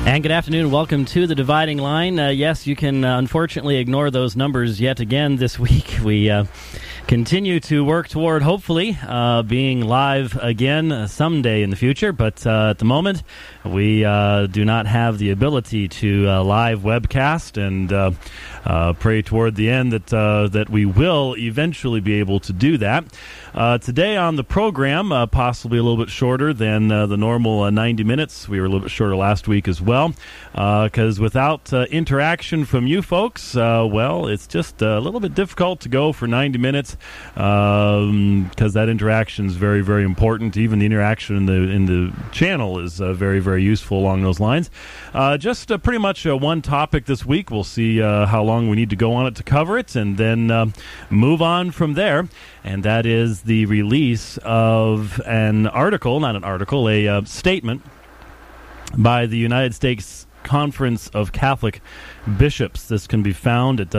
And good afternoon. Welcome to The Dividing Line. Yes, you can unfortunately ignore those numbers yet again this week. We continue to work toward, hopefully, being live again someday in the future. But at the moment, we do not have the ability to live webcast, and pray toward the end that we will eventually be able to do that. Today on the program, possibly a little bit shorter than the normal 90 minutes. We were a little bit shorter last week as well, because without interaction from you folks, well, it's just a little bit difficult to go for 90 minutes, because that interaction is very, very important. Even the interaction in the channel is very, very useful along those lines. Just pretty much one topic this week. We'll see how long we need to go on it to cover it, and then move on from there. And that is the release of an article, not an article, a statement by the United States Conference of Catholic Bishops. This can be found at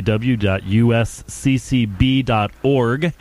www.usccb.org,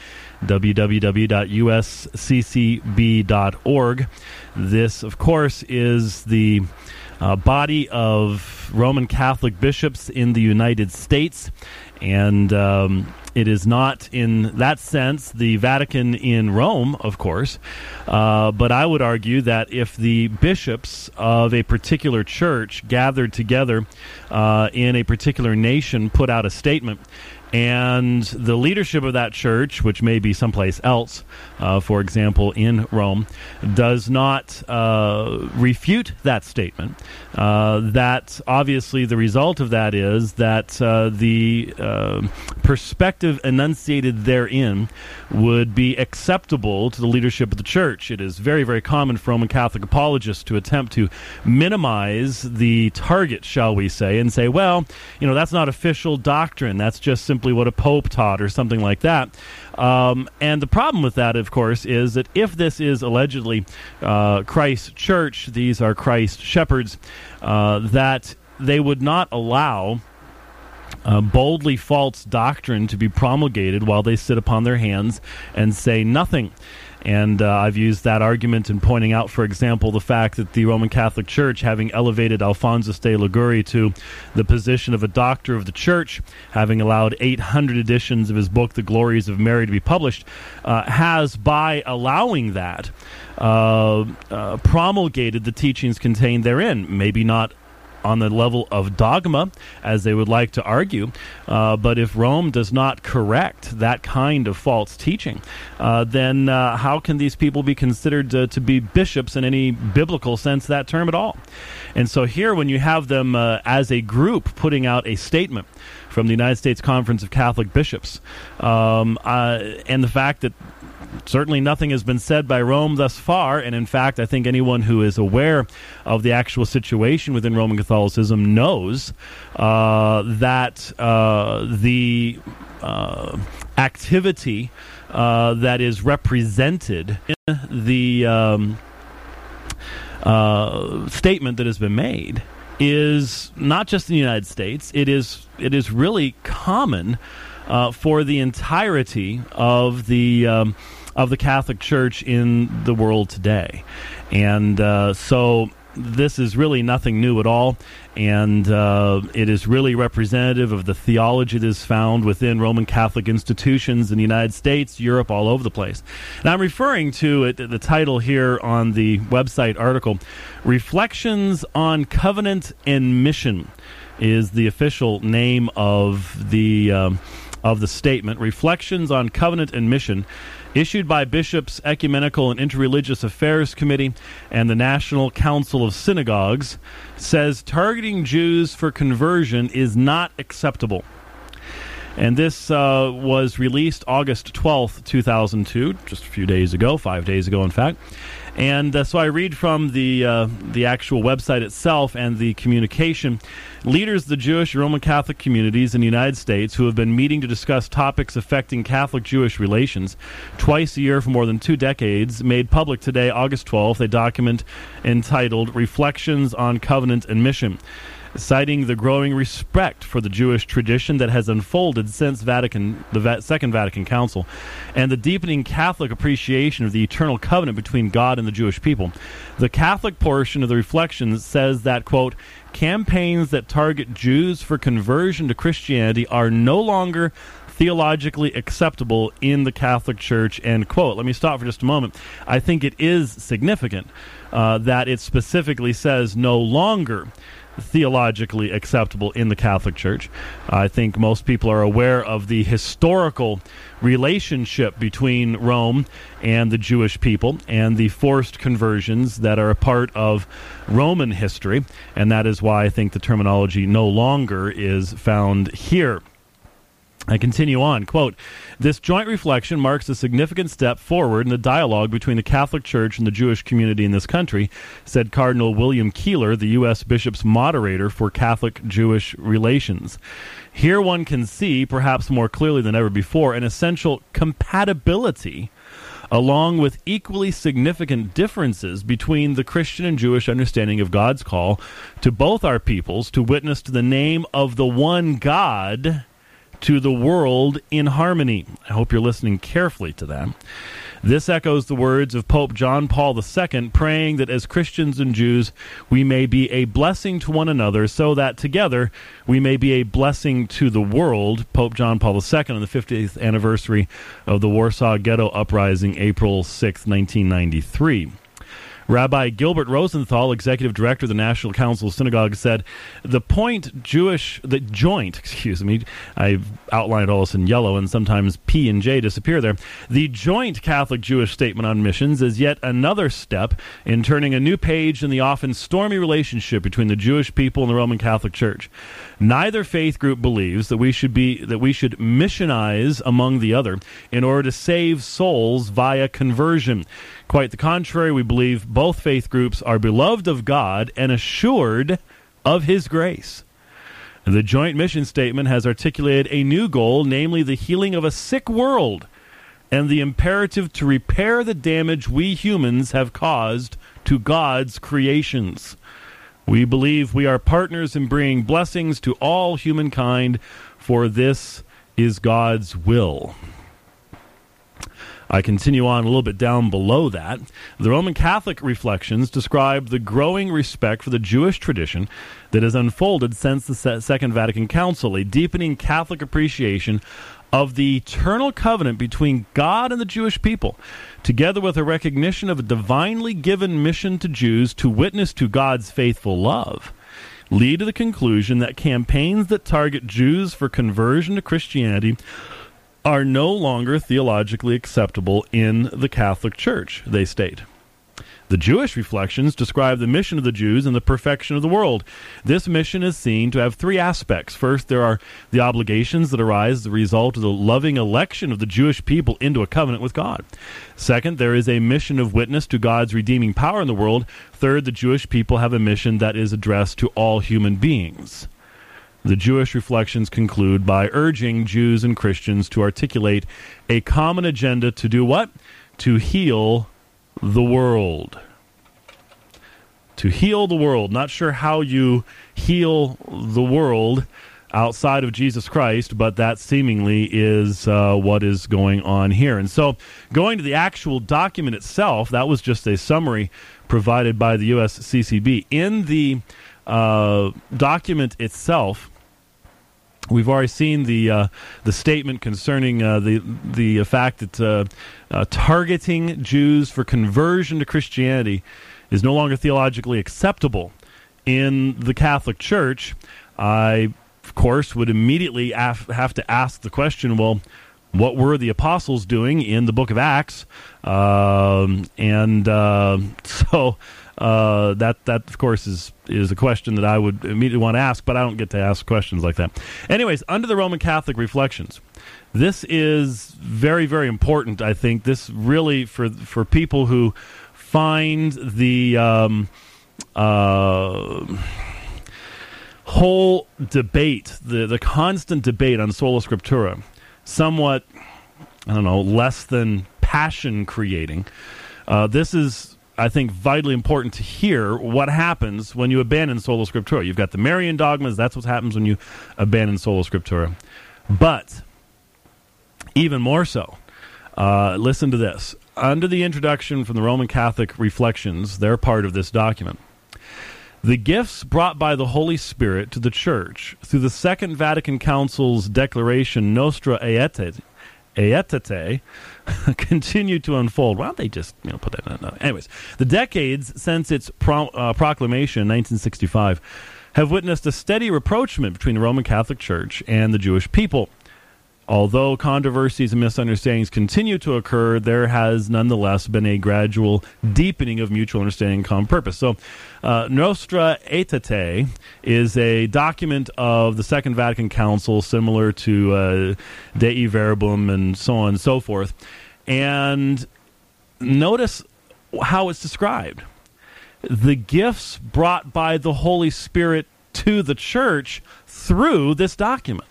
www.usccb.org. This, of course, is the body of Roman Catholic bishops in the United States, and it is not, in that sense, the Vatican in Rome, of course, but I would argue that if the bishops of a particular church gathered together in a particular nation put out a statement, and the leadership of that church, which may be someplace else, for example, in Rome, does not refute that statement, that obviously the result of that is that the perspective enunciated therein would be acceptable to the leadership of the church. It is very, very common for Roman Catholic apologists to attempt to minimize the target, shall we say, and say, well, that's not official doctrine. That's just simply what a pope taught or something like that. And the problem with that, of course, is that if this is allegedly Christ's church, these are Christ's shepherds, that they would not allow boldly false doctrine to be promulgated while they sit upon their hands and say nothing. And I've used that argument in pointing out, for example, the fact that the Roman Catholic Church, having elevated Alphonsus de Liguori to the position of a doctor of the Church, having allowed 800 editions of his book, The Glories of Mary, to be published, has, by allowing that, promulgated the teachings contained therein. Maybe not on the level of dogma, as they would like to argue, but if Rome does not correct that kind of false teaching, then how can these people be considered to be bishops in any biblical sense of that term at all? And so here, when you have them as a group putting out a statement from the United States Conference of Catholic Bishops, and the fact that certainly nothing has been said by Rome thus far, and in fact, I think anyone who is aware of the actual situation within Roman Catholicism knows that the activity that is represented in the statement that has been made is not just in the United States. It is really common for the entirety of the Catholic Church in the world today. And so this is really nothing new at all, and it is really representative of the theology that is found within Roman Catholic institutions in the United States, Europe, all over the place. And I'm referring to it, the title here on the website article, Reflections on Covenant and Mission is the official name of the statement. Reflections on Covenant and Mission, issued by Bishops' Ecumenical and Interreligious Affairs Committee and the National Council of Synagogues, says targeting Jews for conversion is not acceptable. And this was released August 12th, 2002, just a few days ago, 5 days ago, in fact. And so I read from the actual website itself and the communication. Leaders of the Jewish and Roman Catholic communities in the United States who have been meeting to discuss topics affecting Catholic-Jewish relations twice a year for more than 2 decades made public today, August 12th, a document entitled Reflections on Covenant and Mission, citing the growing respect for the Jewish tradition that has unfolded since the Second Vatican Council, and the deepening Catholic appreciation of the eternal covenant between God and the Jewish people. The Catholic portion of the Reflections says that, quote, campaigns that target Jews for conversion to Christianity are no longer theologically acceptable in the Catholic Church, end quote. Let me stop for just a moment. I think it is significant that it specifically says no longer theologically acceptable in the Catholic Church. I think most people are aware of the historical relationship between Rome and the Jewish people and the forced conversions that are a part of Roman history, and that is why I think the terminology no longer is found here. I continue on, quote, this joint reflection marks a significant step forward in the dialogue between the Catholic Church and the Jewish community in this country, said Cardinal William Keeler, the U.S. Bishop's moderator for Catholic-Jewish relations. Here one can see, perhaps more clearly than ever before, an essential compatibility along with equally significant differences between the Christian and Jewish understanding of God's call to both our peoples to witness to the name of the one God to the world in harmony. I hope you're listening carefully to that. This echoes the words of Pope John Paul II, praying that as Christians and Jews, we may be a blessing to one another, so that together we may be a blessing to the world. Pope John Paul II on the 50th anniversary of the Warsaw Ghetto Uprising, April 6, 1993. Rabbi Gilbert Rosenthal, executive director of the National Council of Synagogues, said, the joint, I've outlined all this in yellow, and sometimes P and J disappear there. The joint Catholic-Jewish statement on missions is yet another step in turning a new page in the often stormy relationship between the Jewish people and the Roman Catholic Church. Neither faith group believes that we should missionize among the other in order to save souls via conversion. Quite the contrary, we believe both faith groups are beloved of God and assured of His grace. The joint mission statement has articulated a new goal, namely the healing of a sick world and the imperative to repair the damage we humans have caused to God's creations. We believe we are partners in bringing blessings to all humankind, for this is God's will. I continue on a little bit down below that. The Roman Catholic Reflections describe the growing respect for the Jewish tradition that has unfolded since the Second Vatican Council, a deepening Catholic appreciation of the eternal covenant between God and the Jewish people, together with a recognition of a divinely given mission to Jews to witness to God's faithful love, lead to the conclusion that campaigns that target Jews for conversion to Christianity are no longer theologically acceptable in the Catholic Church, they state. The Jewish Reflections describe the mission of the Jews and the perfection of the world. This mission is seen to have three aspects. First, there are the obligations that arise as a result of the loving election of the Jewish people into a covenant with God. Second, there is a mission of witness to God's redeeming power in the world. Third, the Jewish people have a mission that is addressed to all human beings. The Jewish Reflections conclude by urging Jews and Christians to articulate a common agenda to do what? To heal the world. To heal the world. Not sure how you heal the world outside of Jesus Christ, but that seemingly is what is going on here. And so, going to the actual document itself, that was just a summary provided by the USCCB. In the document itself, we've already seen the statement concerning the fact that targeting Jews for conversion to Christianity is no longer theologically acceptable in the Catholic Church. I, of course, would immediately have to ask the question, well, what were the apostles doing in the book of Acts? That of course is a question that I would immediately want to ask, but I don't get to ask questions like that. Anyways, under the Roman Catholic Reflections, this is very, very important. I think this really for people who find the whole debate, the constant debate on Sola Scriptura, somewhat, less than passion creating. This is, I think, vitally important to hear what happens when you abandon Sola Scriptura. You've got the Marian dogmas. That's what happens when you abandon Sola Scriptura. But even more so, listen to this. under the introduction from the Roman Catholic Reflections, they're part of this document. The gifts brought by the Holy Spirit to the Church through the Second Vatican Council's declaration Nostra Aetate continue to unfold. Why don't they just put that in? Anyways, the decades since its proclamation in 1965 have witnessed a steady rapprochement between the Roman Catholic Church and the Jewish people. Although controversies and misunderstandings continue to occur, there has nonetheless been a gradual deepening of mutual understanding and common purpose. So, Nostra Aetate is a document of the Second Vatican Council, similar to Dei Verbum and so on and so forth. And notice how it's described. The gifts brought by the Holy Spirit to the Church through this document.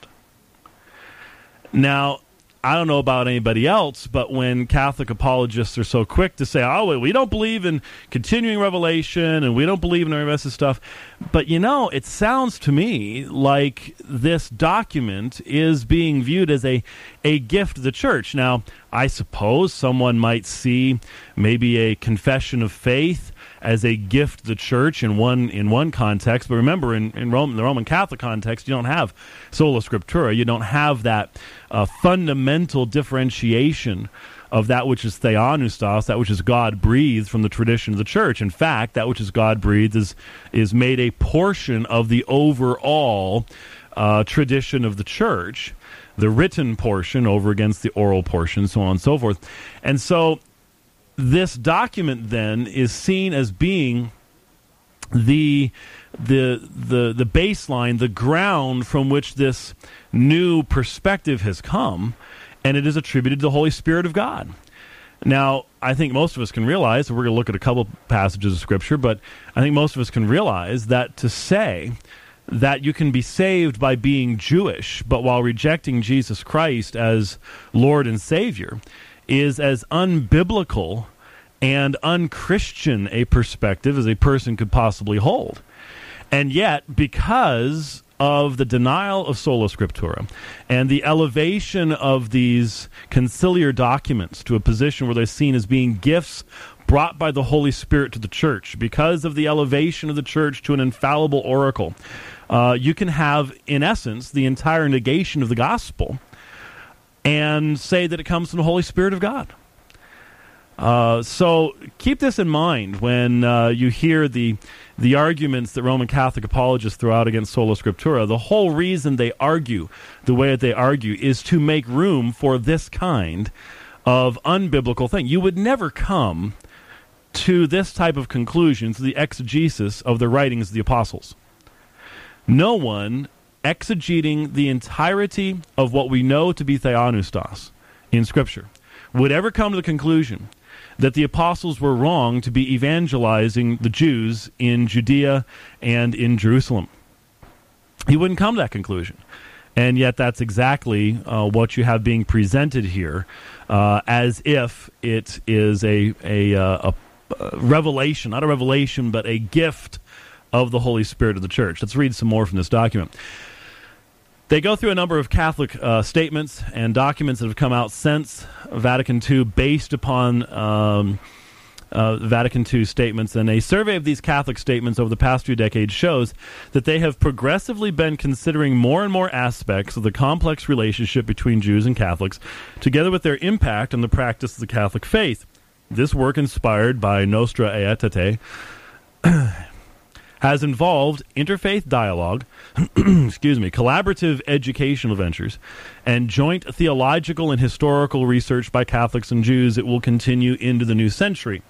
Now, I don't know about anybody else, but when Catholic apologists are so quick to say, oh, we don't believe in continuing revelation and we don't believe in the rest of stuff, but it sounds to me like this document is being viewed as a gift to the Church. Now, I suppose someone might see maybe a confession of faith as a gift to the Church in one context, but remember, in the Roman Catholic context, you don't have sola scriptura. You don't have that fundamental differentiation of that which is theopneustos, that which is God-breathed, from the tradition of the Church. In fact, that which is God-breathed is made a portion of the overall tradition of the Church, the written portion over against the oral portion, so on and so forth. And so this document then is seen as being the baseline, the ground from which this new perspective has come, and it is attributed to the Holy Spirit of God. Now, I think most of us can realize, we're going to look at a couple passages of Scripture, but I think most of us can realize that to say that you can be saved by being Jewish, but while rejecting Jesus Christ as Lord and Savior, is as unbiblical and unchristian a perspective as a person could possibly hold. And yet, because of the denial of sola scriptura and the elevation of these conciliar documents to a position where they're seen as being gifts brought by the Holy Spirit to the Church, because of the elevation of the Church to an infallible oracle, you can have, in essence, the entire negation of the gospel and say that it comes from the Holy Spirit of God. So keep this in mind when you hear the arguments that Roman Catholic apologists throw out against sola scriptura. The whole reason they argue the way that they argue is to make room for this kind of unbiblical thing. You would never come to this type of conclusion through the exegesis of the writings of the apostles. No one exegeting the entirety of what we know to be theopneustos in Scripture would ever come to the conclusion that the apostles were wrong to be evangelizing the Jews in Judea and in Jerusalem. He wouldn't come to that conclusion. And yet that's exactly what you have being presented here, as if it is a revelation, not a revelation, but a gift of the Holy Spirit of the Church. Let's read some more from this document. They go through a number of Catholic statements and documents that have come out since Vatican II based upon Vatican II statements, and a survey of these Catholic statements over the past few decades shows that they have progressively been considering more and more aspects of the complex relationship between Jews and Catholics, together with their impact on the practice of the Catholic faith. This work, inspired by Nostra Aetate, has involved interfaith dialogue, collaborative educational ventures, and joint theological and historical research by Catholics and Jews. It will continue into the new century.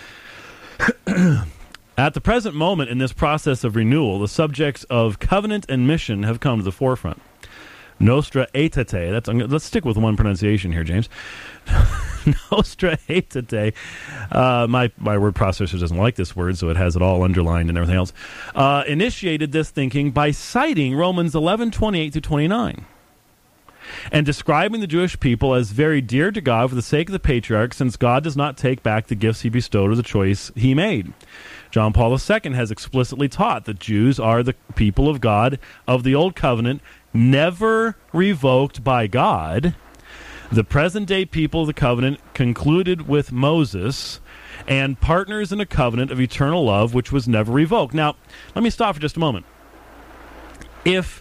At the present moment in this process of renewal, the subjects of covenant and mission have come to the forefront. Nostra Aetate, let's stick with one pronunciation here, James. Nostra Aetate. My word processor doesn't like this word, so it has it all underlined and everything else. Initiated this thinking by citing Romans 11:28-29 and describing the Jewish people as very dear to God for the sake of the patriarchs, since God does not take back the gifts he bestowed or the choice he made. John Paul II has explicitly taught that Jews are the people of God of the Old Covenant, never revoked by God, The present-day people of the covenant concluded with Moses and partners in a covenant of eternal love which was never revoked. Now, let me stop for just a moment. If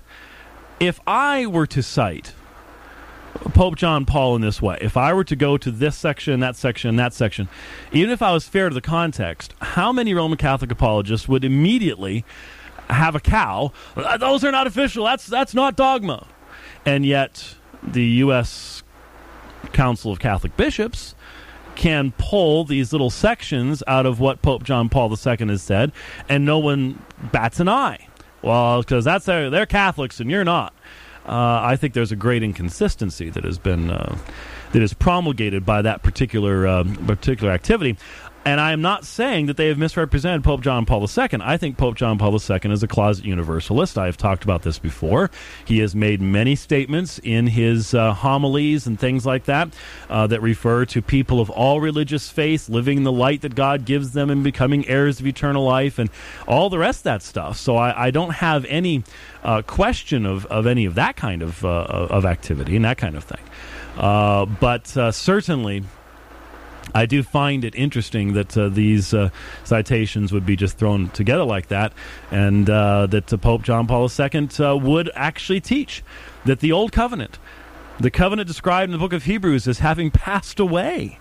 I were to cite Pope John Paul in this way, if I were to go to this section, that section, and that section, even if I was fair to the context, how many Roman Catholic apologists would immediately have a cow? Those are not official. That's not dogma. And yet the U.S. Council of Catholic Bishops can pull these little sections out of what Pope John Paul II has said, and no one bats an eye. Well, because they're Catholics and you're not. I think there's a great inconsistency that has been that is promulgated by that particular activity. And I am not saying that they have misrepresented Pope John Paul II. I think Pope John Paul II is a closet universalist. I have talked about this before. He has made many statements in his homilies and things like that that refer to people of all religious faiths living the light that God gives them and becoming heirs of eternal life and all the rest of that stuff. So I don't have any question of any of that kind of activity and that kind of thing. But certainly, I do find it interesting that these citations would be just thrown together like that, and that Pope John Paul II would actually teach that the Old Covenant, the covenant described in the book of Hebrews as having passed away,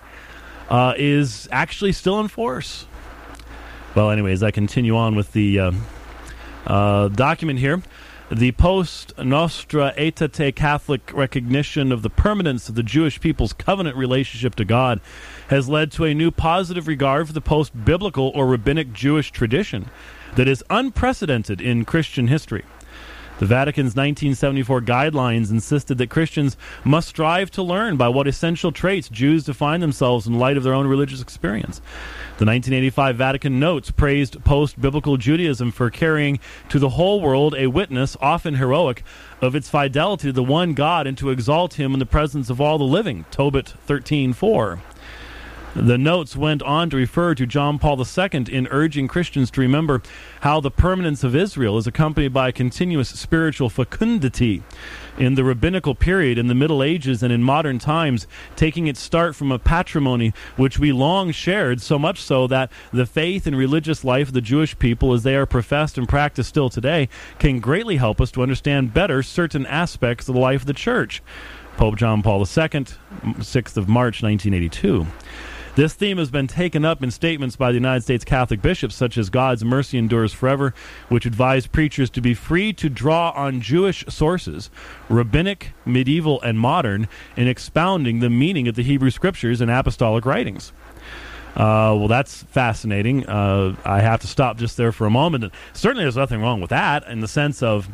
is actually still in force. Well, anyways, I continue on with the document here. The Post Nostra Aetate Catholic recognition of the permanence of the Jewish people's covenant relationship to God has led to a new positive regard for the post-biblical or rabbinic Jewish tradition that is unprecedented in Christian history. The Vatican's 1974 guidelines insisted that Christians must strive to learn by what essential traits Jews define themselves in light of their own religious experience. The 1985 Vatican Notes praised post-biblical Judaism for carrying to the whole world a witness, often heroic, of its fidelity to the one God and to exalt him in the presence of all the living, Tobit 13:4. The notes went on to refer to John Paul II in urging Christians to remember how the permanence of Israel is accompanied by a continuous spiritual fecundity. In the rabbinical period, in the Middle Ages, and in modern times, taking its start from a patrimony which we long shared, so much so that the faith and religious life of the Jewish people, as they are professed and practiced still today, can greatly help us to understand better certain aspects of the life of the Church. Pope John Paul II, 6th of March, 1982. This theme has been taken up in statements by the United States Catholic bishops, such as God's Mercy Endures Forever, which advise preachers to be free to draw on Jewish sources, rabbinic, medieval, and modern, in expounding the meaning of the Hebrew Scriptures and apostolic writings. Well, that's fascinating. I have to stop just there for a moment. And certainly there's nothing wrong with that in the sense of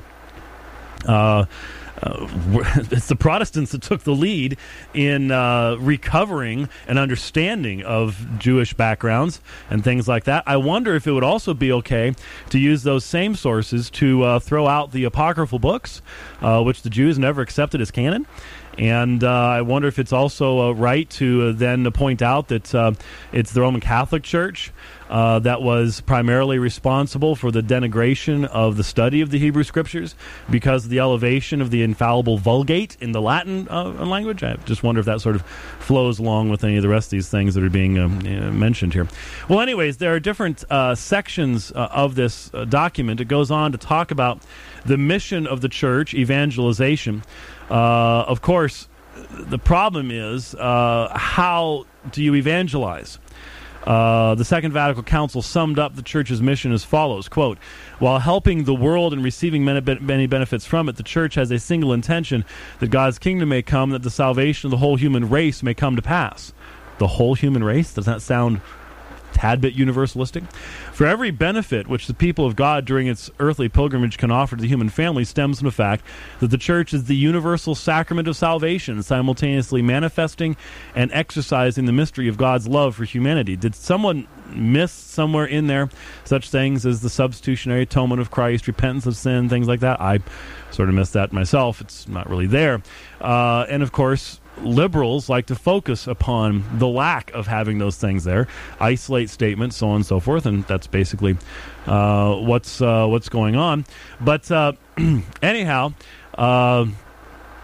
it's the Protestants that took the lead in recovering an understanding of Jewish backgrounds and things like that. I wonder if it would also be okay to use those same sources to throw out the apocryphal books, which the Jews never accepted as canon. And I wonder if it's also right to then point out that it's the Roman Catholic Church that was primarily responsible for the denigration of the study of the Hebrew Scriptures because of the elevation of the infallible Vulgate in the Latin language. I just wonder if that sort of flows along with any of the rest of these things that are being mentioned here. Well, anyways, there are different sections of this document. It goes on to talk about the mission of the Church, evangelization. Of course, the problem is how do you evangelize? The Second Vatican Council summed up the Church's mission as follows, quote, while helping the world and receiving many benefits from it, the Church has a single intention, that God's kingdom may come, that the salvation of the whole human race may come to pass. The whole human race? Does that sound tad bit universalistic? For every benefit which the people of God during its earthly pilgrimage can offer to the human family stems from the fact that the Church is the universal sacrament of salvation, simultaneously manifesting and exercising the mystery of God's love for humanity. Did someone miss somewhere in there such things as the substitutionary atonement of Christ, repentance of sin, things like that? I sort of missed that myself. It's not really there. And of course, liberals like to focus upon the lack of having those things there, isolate statements, so on and so forth, and that's basically what's going on. But anyhow,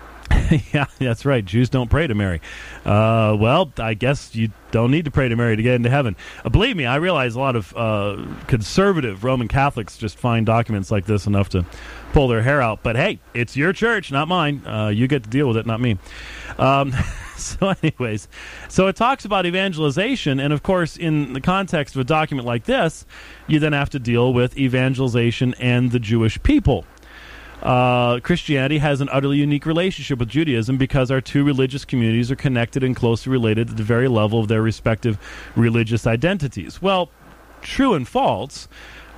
Yeah, that's right. Jews don't pray to Mary. Well, I guess you don't need to pray to Mary to get into heaven. Believe me, I realize a lot of conservative Roman Catholics just find documents like this enough to pull their hair out. But hey, it's your church, not mine. You get to deal with it, not me. So anyways, so it talks about evangelization, and of course, in the context of a document like this, you then have to deal with evangelization and the Jewish people. Christianity has an utterly unique relationship with Judaism because our two religious communities are connected and closely related at the very level of their respective religious identities. Well, true and false.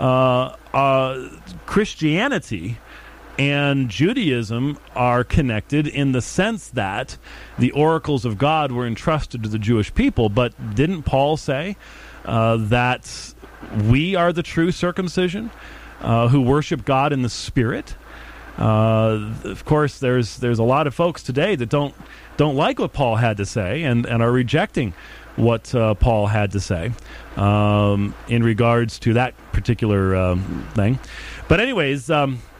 Christianity and Judaism are connected in the sense that the oracles of God were entrusted to the Jewish people, but didn't Paul say that we are the true circumcision who worship God in the Spirit? Of course, there's a lot of folks today that don't like what Paul had to say and are rejecting what Paul had to say in regards to that particular thing. But anyways,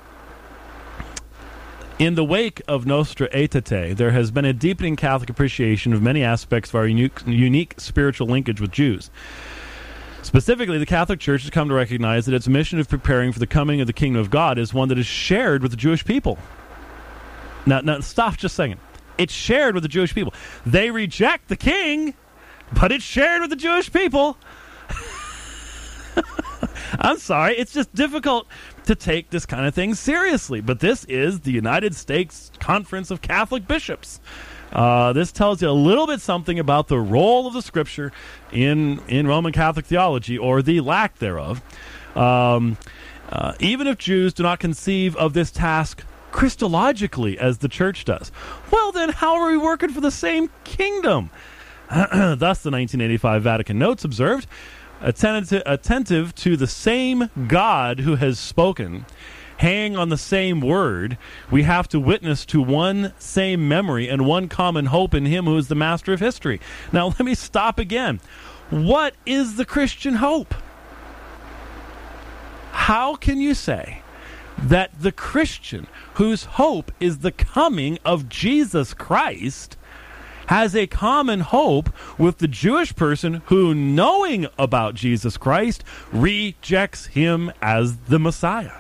in the wake of Nostra Aetate, there has been a deepening Catholic appreciation of many aspects of our unique spiritual linkage with Jews. Specifically, the Catholic Church has come to recognize that its mission of preparing for the coming of the kingdom of God is one that is shared with the Jewish people. Now, stop just a second. It's shared with the Jewish people. They reject the king, but it's shared with the Jewish people. I'm sorry, it's just difficult to take this kind of thing seriously. But this is the United States Conference of Catholic Bishops. This tells you a little bit something about the role of the Scripture in Roman Catholic theology, or the lack thereof. Even if Jews do not conceive of this task Christologically as the Church does, well then how are we working for the same kingdom? Thus the 1985 Vatican Notes observed, attentive to the same God who has spoken, hang on the same word, we have to witness to one same memory and one common hope in him who is the master of history. Now let me stop again. What is the Christian hope? How can you say that the Christian whose hope is the coming of Jesus Christ has a common hope with the Jewish person who, knowing about Jesus Christ, rejects him as the Messiah?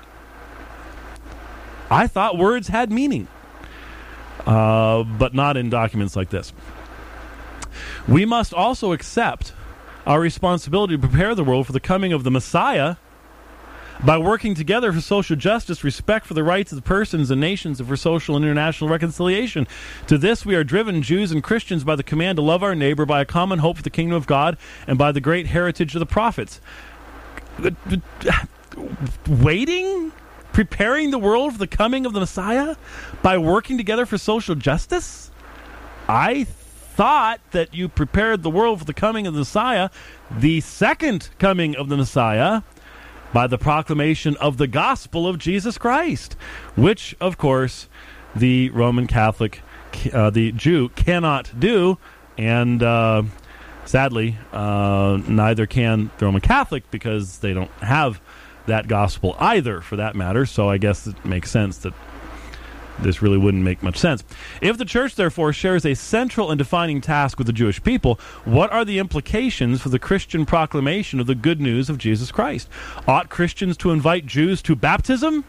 I thought words had meaning, but not in documents like this. We must also accept our responsibility to prepare the world for the coming of the Messiah by working together for social justice, respect for the rights of the persons and nations, and for social and international reconciliation. To this we are driven, Jews and Christians, by the command to love our neighbor, by a common hope for the kingdom of God, and by the great heritage of the prophets. Waiting? Preparing the world for the coming of the Messiah by working together for social justice? I thought that you prepared the world for the coming of the Messiah, the second coming of the Messiah, by the proclamation of the gospel of Jesus Christ, which, of course, the Roman Catholic, the Jew, cannot do, and sadly, neither can the Roman Catholic, because they don't have that gospel either, for that matter. So I guess it makes sense that this really wouldn't make much sense. If the Church, therefore, shares a central and defining task with the Jewish people, what are the implications for the Christian proclamation of the good news of Jesus Christ? Ought Christians to invite Jews to baptism?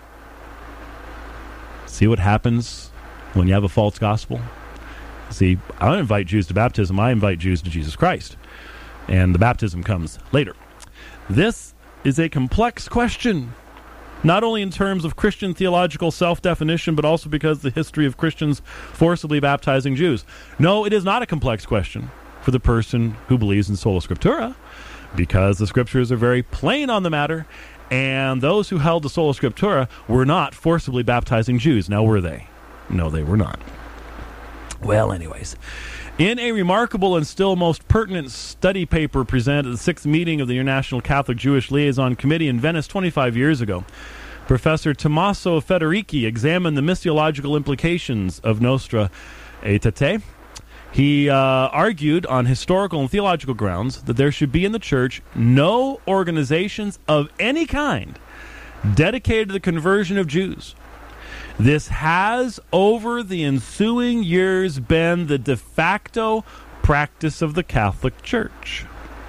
See what happens when you have a false gospel? See, I don't invite Jews to baptism, I invite Jews to Jesus Christ. And the baptism comes later. This is a complex question, not only in terms of Christian theological self-definition, but also because of the history of Christians forcibly baptizing Jews. No, it is not a complex question for the person who believes in sola scriptura, because the Scriptures are very plain on the matter, and those who held the sola scriptura were not forcibly baptizing Jews. Now, were they? No, they were not. Well, anyways, in a remarkable and still most pertinent study paper presented at the 6th meeting of the International Catholic Jewish Liaison Committee in Venice 25 years ago, Professor Tommaso Federici examined the missiological implications of Nostra Aetate. He argued on historical and theological grounds that there should be in the Church no organizations of any kind dedicated to the conversion of Jews. This has, over the ensuing years, been the de facto practice of the Catholic Church.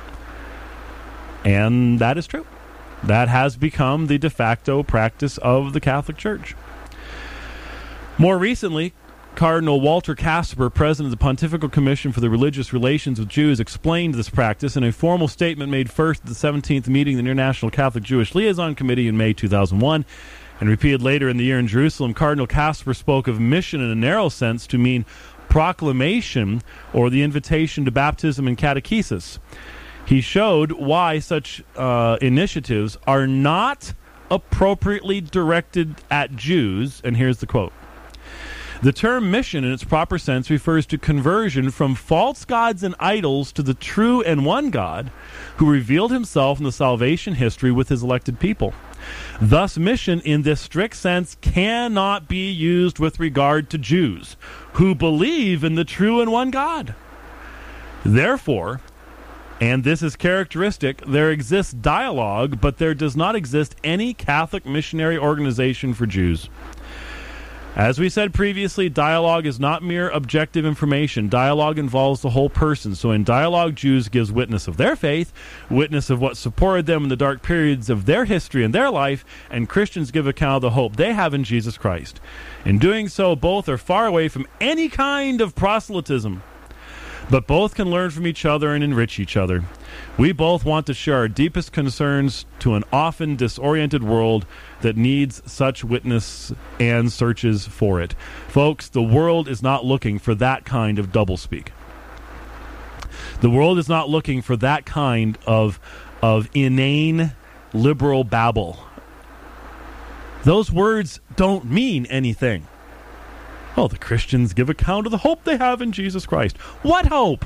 And that is true. That has become the de facto practice of the Catholic Church. More recently, Cardinal Walter Kasper, president of the Pontifical Commission for the Religious Relations with Jews, explained this practice in a formal statement made first at the 17th meeting of the International Catholic Jewish Liaison Committee in May 2001, and repeated later in the year in Jerusalem. Cardinal Kasper spoke of mission in a narrow sense to mean proclamation or the invitation to baptism and catechesis. He showed why such initiatives are not appropriately directed at Jews, and here's the quote. The term mission in its proper sense refers to conversion from false gods and idols to the true and one God who revealed himself in the salvation history with his elected people. Thus, mission in this strict sense cannot be used with regard to Jews who believe in the true and one God. Therefore, and this is characteristic, there exists dialogue, but there does not exist any Catholic missionary organization for Jews. As we said previously, dialogue is not mere objective information. Dialogue involves the whole person. So in dialogue, Jews gives witness of their faith, witness of what supported them in the dark periods of their history and their life, and Christians give account of the hope they have in Jesus Christ. In doing so, both are far away from any kind of proselytism, but both can learn from each other and enrich each other. We both want to share our deepest concerns to an often disoriented world that needs such witness and searches for it. Folks, the world is not looking for that kind of doublespeak. The world is not looking for that kind of inane liberal babble. Those words don't mean anything. Oh, the Christians give account of the hope they have in Jesus Christ. What hope?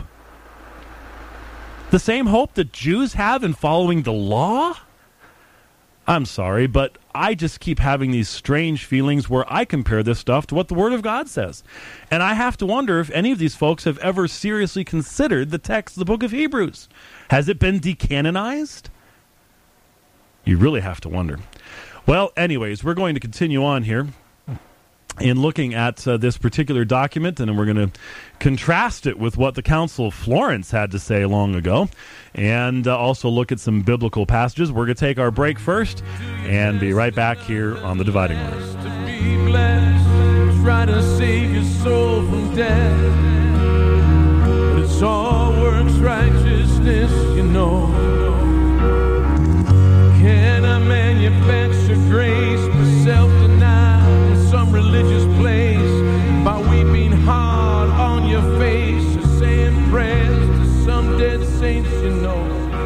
The same hope that Jews have in following the law? I'm sorry, but I just keep having these strange feelings where I compare this stuff to what the Word of God says. And I have to wonder if any of these folks have ever seriously considered the text of the book of Hebrews. Has it been decanonized? You really have to wonder. Well, anyways, we're going to continue on here in looking at this particular document, and we're going to contrast it with what the Council of Florence had to say long ago, and also look at some biblical passages. We're going to take our break first and be right back here on The Dividing Line. Try to save your soul from death, but it's all works righteousness, you know. Can I manufacture grace for self-denial? Some religious place by weeping hard on your face or saying prayers to some dead saints you know.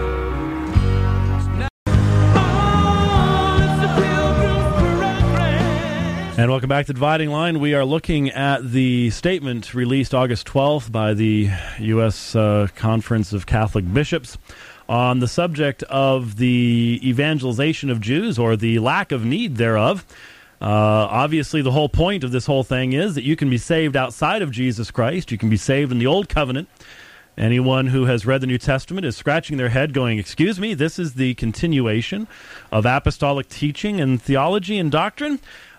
And welcome back to Dividing Line. We are looking at the statement released August 12th by the U.S. Conference of Catholic Bishops on the subject of the evangelization of Jews, or the lack of need thereof. Obviously, the whole point of this whole thing is that you can be saved outside of Jesus Christ. You can be saved in the Old Covenant. Anyone who has read the New Testament is scratching their head going, excuse me, this is the continuation of apostolic teaching and theology and doctrine?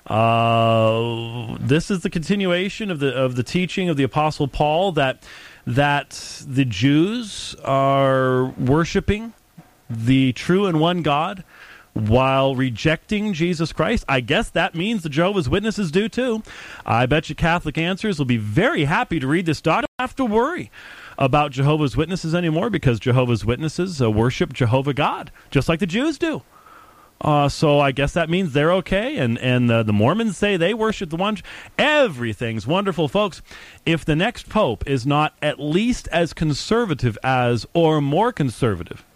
This is the continuation of the teaching of the Apostle Paul that the Jews are worshiping the true and one God while rejecting Jesus Christ. I guess that means the Jehovah's Witnesses do too. I bet you Catholic Answers will be very happy to read this document. Don't have to worry about Jehovah's Witnesses anymore, because Jehovah's Witnesses worship Jehovah God, just like the Jews do. So I guess that means they're okay, and the Mormons say they worship the one. Everything's wonderful, folks. If the next pope is not at least as conservative as, or more conservative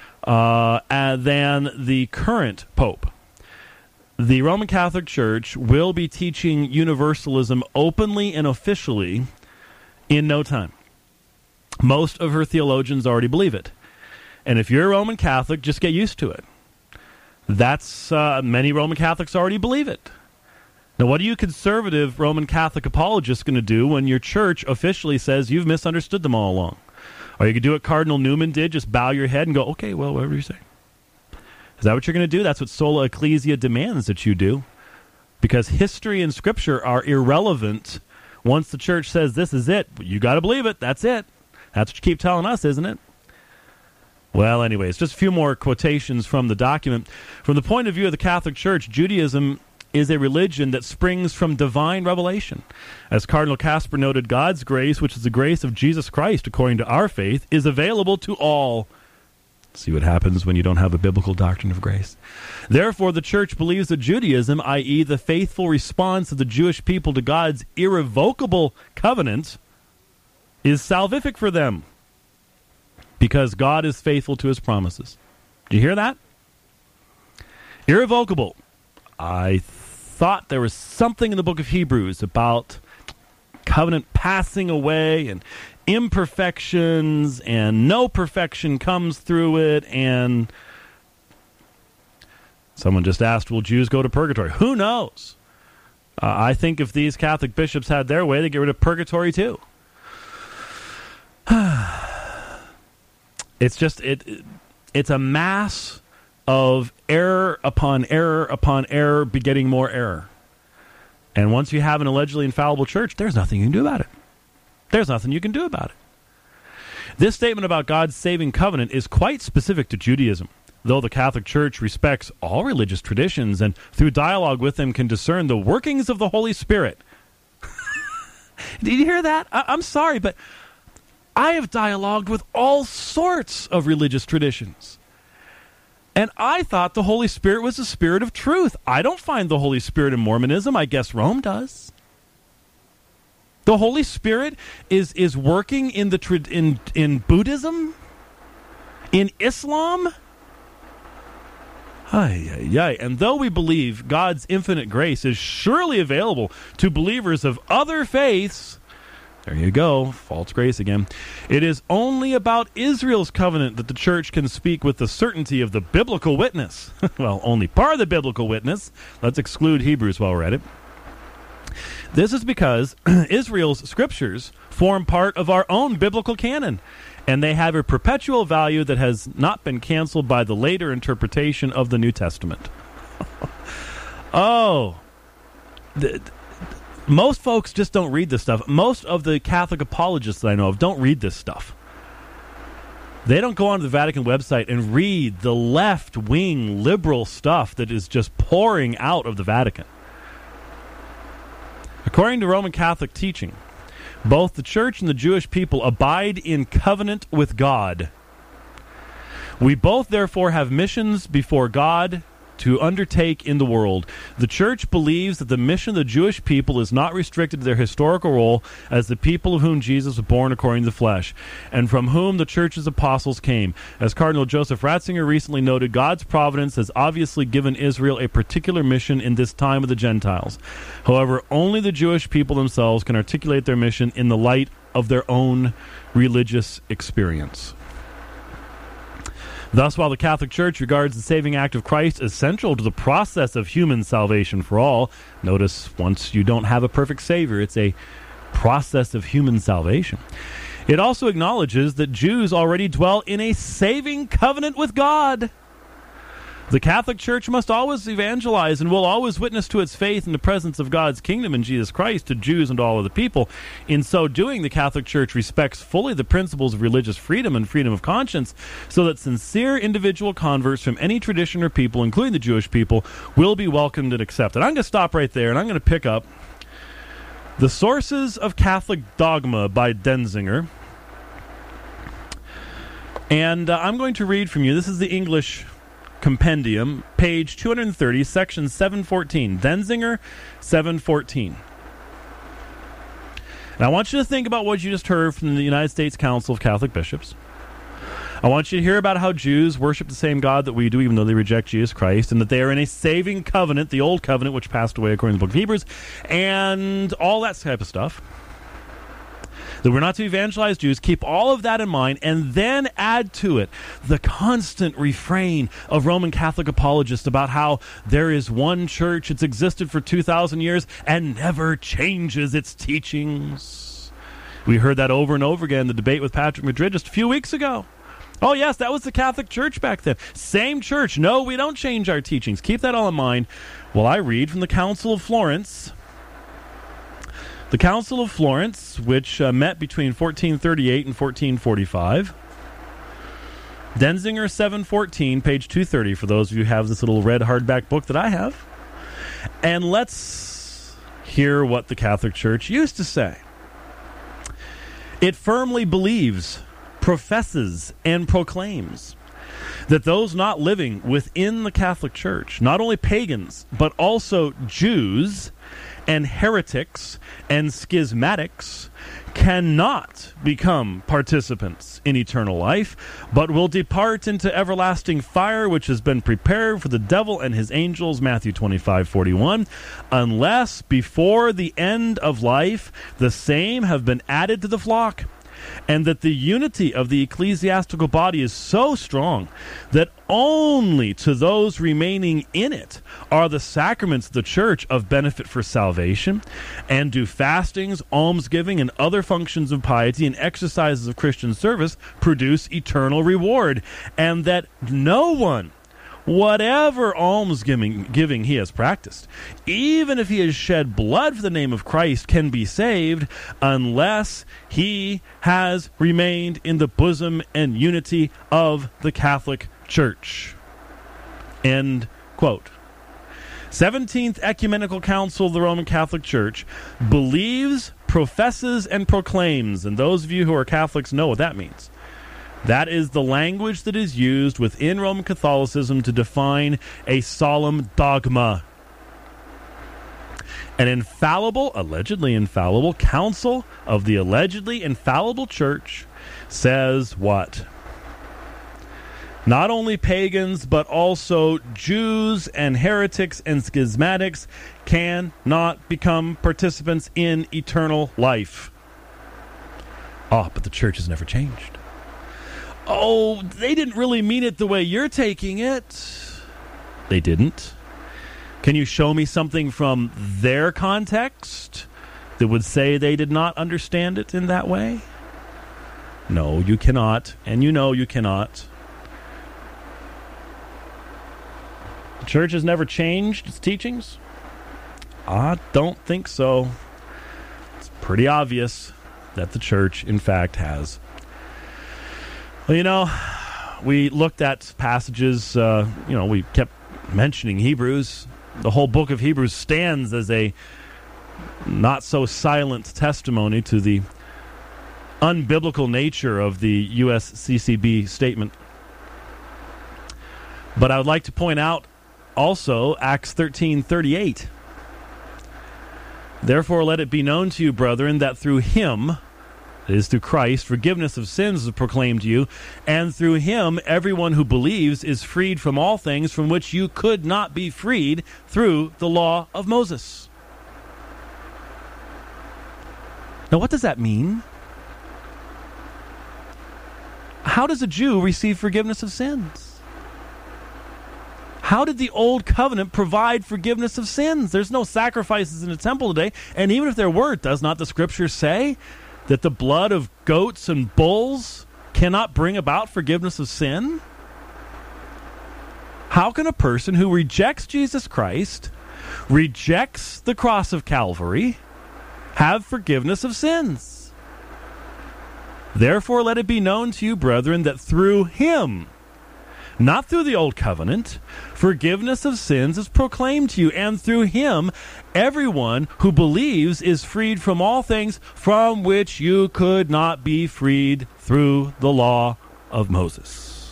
than the current pope, the Roman Catholic Church will be teaching universalism openly and officially in no time. Most of her theologians already believe it. And if you're a Roman Catholic, just get used to it. That's many Roman Catholics already believe it. Now, what are you conservative Roman Catholic apologists going to do when your church officially says you've misunderstood them all along? Or you could do what Cardinal Newman did, just bow your head and go, okay, well, whatever you say. Is that what you're going to do? That's what Sola Ecclesia demands that you do. Because history and Scripture are irrelevant once the church says this is it. You got to believe it. That's it. That's what you keep telling us, isn't it? Well, anyways, just a few more quotations from the document. From the point of view of the Catholic Church, Judaism is a religion that springs from divine revelation. As Cardinal Casper noted, God's grace, which is the grace of Jesus Christ according to our faith, is available to all. See what happens when you don't have a biblical doctrine of grace. Therefore, the Church believes that Judaism, i.e. the faithful response of the Jewish people to God's irrevocable covenant, is salvific for them, because God is faithful to his promises. Do you hear that? Irrevocable. I thought there was something in the book of Hebrews about covenant passing away and imperfections, and no perfection comes through it, and someone just asked, will Jews go to purgatory? Who knows? I think if these Catholic bishops had their way, they'd get rid of purgatory too. It's just, it's a mass of error upon error upon error begetting more error. And once you have an allegedly infallible church, there's nothing you can do about it. There's nothing you can do about it. This statement about God's saving covenant is quite specific to Judaism, though the Catholic Church respects all religious traditions and through dialogue with them can discern the workings of the Holy Spirit. Did you hear that? I'm sorry, but I have dialogued with all sorts of religious traditions. And I thought the Holy Spirit was the Spirit of truth. I don't find the Holy Spirit in Mormonism. I guess Rome does. The Holy Spirit is working in the in Buddhism, in Islam. And though we believe God's infinite grace is surely available to believers of other faiths, there you go, false grace again. It is only about Israel's covenant that the church can speak with the certainty of the biblical witness. Well, only part of the biblical witness. Let's exclude Hebrews while we're at it. This is because Israel's scriptures form part of our own biblical canon, and they have a perpetual value that has not been canceled by the later interpretation of the New Testament. Most folks just don't read this stuff. Most of the Catholic apologists that I know of don't read this stuff. They don't go onto the Vatican website and read the left-wing liberal stuff that is just pouring out of the Vatican. According to Roman Catholic teaching, both the Church and the Jewish people abide in covenant with God. We both, therefore, have missions before God to undertake in the world. The Church believes that the mission of the Jewish people is not restricted to their historical role as the people of whom Jesus was born according to the flesh, and from whom the Church's apostles came. As Cardinal Joseph Ratzinger recently noted, God's providence has obviously given Israel a particular mission in this time of the Gentiles. However, only the Jewish people themselves can articulate their mission in the light of their own religious experience. Thus, while the Catholic Church regards the saving act of Christ as central to the process of human salvation for all, notice once you don't have a perfect Savior, it's a process of human salvation. It also acknowledges that Jews already dwell in a saving covenant with God. The Catholic Church must always evangelize and will always witness to its faith in the presence of God's kingdom in Jesus Christ to Jews and all other people. In so doing, the Catholic Church respects fully the principles of religious freedom and freedom of conscience, so that sincere individual converts from any tradition or people, including the Jewish people, will be welcomed and accepted. I'm going to stop right there, and I'm going to pick up The Sources of Catholic Dogma by Denzinger. And I'm going to read from you. This is the English compendium, page 230, section 714. Denzinger, 714. And I want you to think about what you just heard from the United States Council of Catholic Bishops. I want you to hear about how Jews worship the same God that we do, even though they reject Jesus Christ, and that they are in a saving covenant, the old covenant, which passed away according to the book of Hebrews, and all that type of stuff. That we're not to evangelize Jews. Keep all of that in mind, and then add to it the constant refrain of Roman Catholic apologists about how there is one church, it's existed for 2,000 years, and never changes its teachings. We heard that over and over again in the debate with Patrick Madrid just a few weeks ago. Oh, yes, that was the Catholic Church back then. Same church. No, we don't change our teachings. Keep that all in mind. Well, I read from the Council of Florence. The Council of Florence, which met between 1438 and 1445. Denzinger 714, page 230, for those of you who have this little red hardback book that I have. And let's hear what the Catholic Church used to say. It firmly believes, professes, and proclaims that those not living within the Catholic Church, not only pagans, but also Jews and heretics and schismatics, cannot become participants in eternal life, but will depart into everlasting fire, which has been prepared for the devil and his angels, Matthew 25:41, unless before the end of life the same have been added to the flock, and that the unity of the ecclesiastical body is so strong that only to those remaining in it are the sacraments of the church of benefit for salvation, and do fastings, almsgiving, and other functions of piety and exercises of Christian service produce eternal reward, and that no one, whatever almsgiving he has practiced, even if he has shed blood for the name of Christ, can be saved unless he has remained in the bosom and unity of the Catholic Church. End quote. 17th Ecumenical Council of the Roman Catholic Church believes, professes, and proclaims, and those of you who are Catholics know what that means. That is the language that is used within Roman Catholicism to define a solemn dogma. An infallible, allegedly infallible, council of the allegedly infallible church says what? Not only pagans, but also Jews and heretics and schismatics cannot become participants in eternal life. Oh, but the church has never changed. Oh, they didn't really mean it the way you're taking it. They didn't. Can you show me something from their context that would say they did not understand it in that way? No, you cannot, and you know you cannot. The church has never changed its teachings? I don't think so. It's pretty obvious that the church, in fact, has. Well, you know, we looked at passages, we kept mentioning Hebrews. The whole book of Hebrews stands as a not-so-silent testimony to the unbiblical nature of the USCCB statement. But I would like to point out also Acts 13:38. Therefore let it be known to you, brethren, that through him, it is through Christ, forgiveness of sins is proclaimed to you, and through him everyone who believes is freed from all things from which you could not be freed through the law of Moses. Now, what does that mean? How does a Jew receive forgiveness of sins? How did the Old Covenant provide forgiveness of sins? There's no sacrifices in the temple today, and even if there were, does not the Scripture say that the blood of goats and bulls cannot bring about forgiveness of sin? How can a person who rejects Jesus Christ, rejects the cross of Calvary, have forgiveness of sins? Therefore let it be known to you, brethren, that through him, not through the Old Covenant, forgiveness of sins is proclaimed to you, and through him everyone who believes is freed from all things from which you could not be freed through the law of Moses.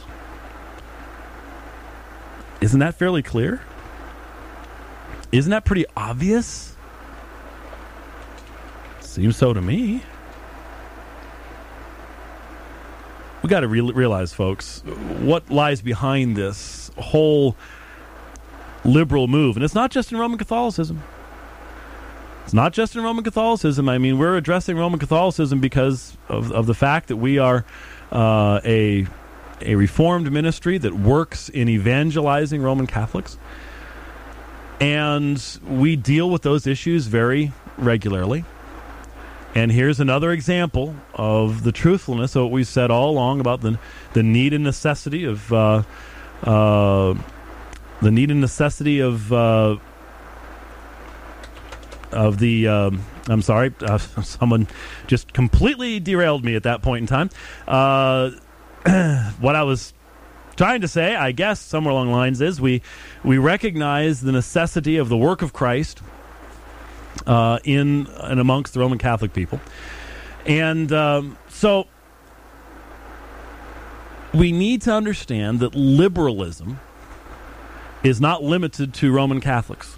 Isn't that fairly clear? Isn't that pretty obvious? Seems so to me. We got to realize, folks, what lies behind this whole liberal move. And it's not just in Roman Catholicism. It's not just in Roman Catholicism. I mean, we're addressing Roman Catholicism because of the fact that we are a Reformed ministry that works in evangelizing Roman Catholics. And we deal with those issues very regularly. And here's another example of the truthfulness of what we've said all along about the need and necessity of I'm sorry, someone just completely derailed me at that point in time. What I was trying to say, I guess, somewhere along the lines is we recognize the necessity of the work of Christ in and amongst the Roman Catholic people. And so we need to understand that liberalism is not limited to Roman Catholics.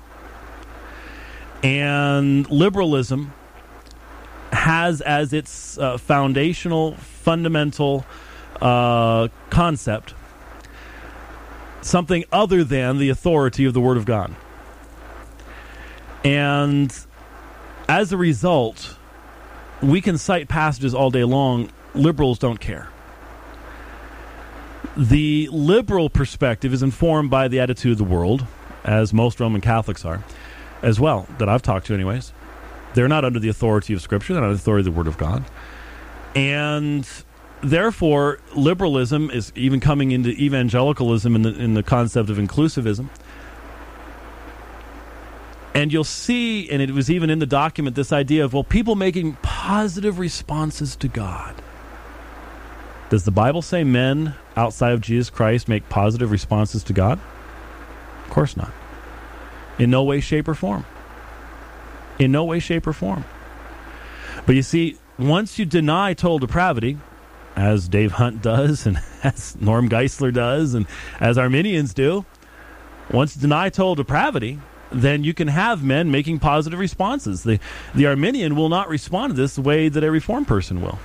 And liberalism has as its foundational, fundamental concept something other than the authority of the Word of God. And as a result, we can cite passages all day long. Liberals don't care. The liberal perspective is informed by the attitude of the world, as most Roman Catholics are, as well, that I've talked to anyways. They're not under the authority of Scripture. They're not under the authority of the Word of God. And therefore, liberalism is even coming into evangelicalism in the concept of inclusivism. And you'll see, and it was even in the document, this idea of, well, people making positive responses to God. Does the Bible say men outside of Jesus Christ make positive responses to God? Of course not. In no way, shape, or form. In no way, shape, or form. But you see, once you deny total depravity, as Dave Hunt does, and as Norm Geisler does, and as Arminians do, once you deny total depravity, then you can have men making positive responses. The Arminian will not respond to this the way that a Reformed person will.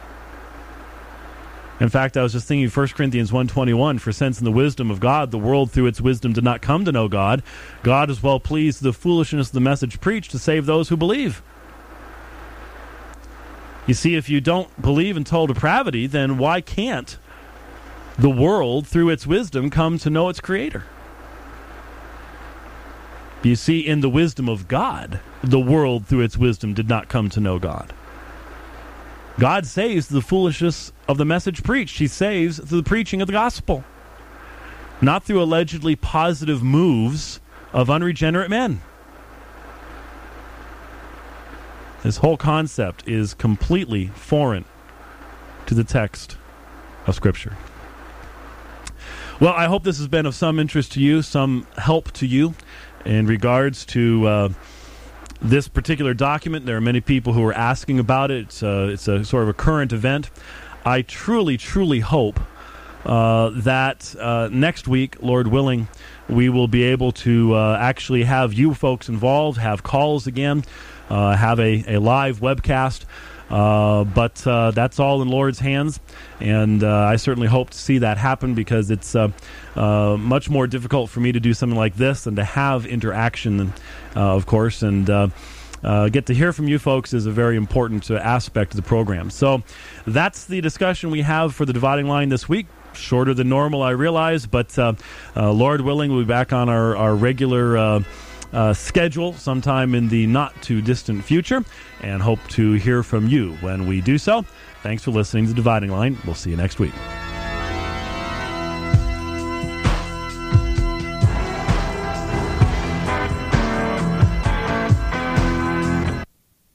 In fact, I was just thinking 1 Corinthians 1:21, for since in the wisdom of God, the world through its wisdom did not come to know God, God is well pleased with the foolishness of the message preached to save those who believe. You see, if you don't believe in total depravity, then why can't the world through its wisdom come to know its creator? You see, in the wisdom of God, the world through its wisdom did not come to know God. God saves the foolishness of the message preached. He saves through the preaching of the gospel, not through allegedly positive moves of unregenerate men. This whole concept is completely foreign to the text of Scripture. Well, I hope this has been of some interest to you, some help to you in regards to this particular document. There are many people who are asking about it. It's a sort of a current event. I truly, truly hope that next week, Lord willing, we will be able to actually have you folks involved, have calls again, have a live webcast. But that's all in Lord's hands, and I certainly hope to see that happen, because it's much more difficult for me to do something like this than to have interaction, of course, and get to hear from you folks is a very important aspect of the program. So that's the discussion we have for the Dividing Line this week. Shorter than normal, I realize, but Lord willing, we'll be back on our regular schedule sometime in the not-too-distant future, and hope to hear from you when we do so. Thanks for listening to The Dividing Line. We'll see you next week.